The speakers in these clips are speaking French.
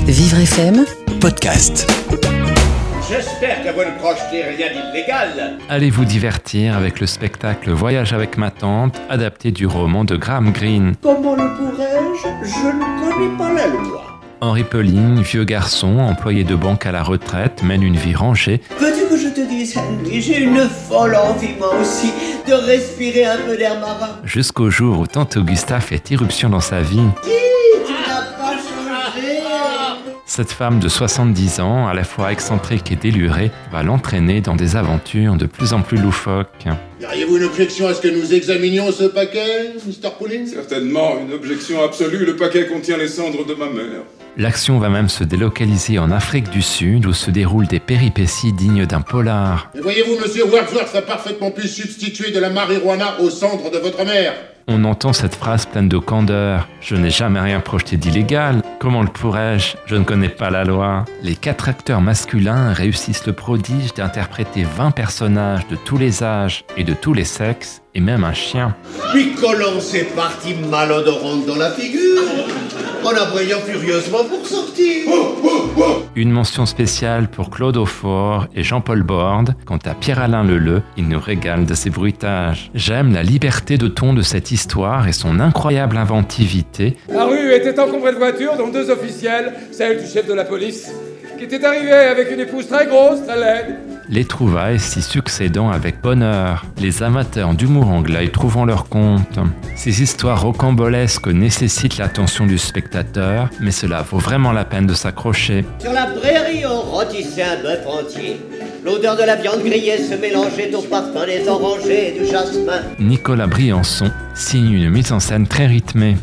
Vivre FM Podcast. J'espère que vous ne projetez rien d'illégal. Allez vous divertir avec le spectacle Voyage avec ma tante, adapté du roman de Graham Greene. Comment le pourrais-je ? Je ne connais pas la loi. Henri Pelling, vieux garçon, employé de banque à la retraite, mène une vie rangée. Veux-tu que je te dise, Henry, j'ai une folle envie, moi aussi, de respirer un peu d'air marin. Jusqu'au jour où tante Augusta fait irruption dans sa vie. Tu n'as pas changé. Cette femme de 70 ans, à la fois excentrique et délurée, va l'entraîner dans des aventures de plus en plus loufoques. Auriez-vous une objection à ce que nous examinions ce paquet, Mr. Pauline ? Certainement, une objection absolue. Le paquet contient les cendres de ma mère. L'action va même se délocaliser en Afrique du Sud, où se déroulent des péripéties dignes d'un polar. Et voyez-vous, monsieur Wordsworth a parfaitement pu substituer de la marijuana aux cendres de votre mère. On entend cette phrase pleine de candeur. « Je n'ai jamais rien projeté d'illégal. Comment le pourrais-je ? Je ne connais pas la loi. » Les 4 acteurs masculins réussissent le prodige d'interpréter 20 personnages de tous les âges et de tous les sexes, et même un chien. Lui collant ses parties malodorantes dans la figure, en aboyant furieusement pour sortir. Une mention spéciale pour Claude Aufort et Jean-Paul Borde. Quant à Pierre-Alain Leleu, il nous régale de ses bruitages. J'aime la liberté de ton de cette histoire et son incroyable inventivité. La rue était encombrée de voitures, dont 2 officiels, celle du chef de la police, qui était arrivé avec une épouse très grosse, très laide. Les trouvailles s'y succédant avec bonheur, les amateurs d'humour anglais y trouvant leur compte. Ces histoires rocambolesques nécessitent l'attention du spectateur, mais cela vaut vraiment la peine de s'accrocher. Sur la prairie, on rôtissait un bœuf entier. L'odeur de la viande grillée se mélangeait au parfum des orangers et du jasmin. Nicolas Briançon signe une mise en scène très rythmée.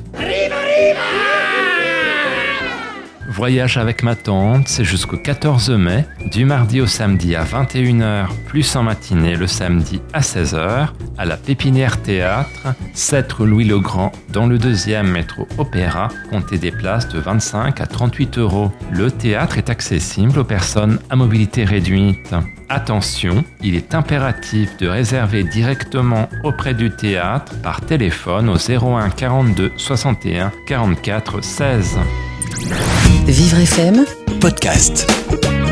Voyage avec ma tante, c'est jusqu'au 14 mai, du mardi au samedi à 21h, plus en matinée le samedi à 16h, à la Pépinière Théâtre, 7 rue Louis-le-Grand, dans le 2e métro Opéra, comptez des places de 25 à 38 €. Le théâtre est accessible aux personnes à mobilité réduite. Attention, il est impératif de réserver directement auprès du théâtre par téléphone au 01 42 61 44 16. Vivre FM Podcast.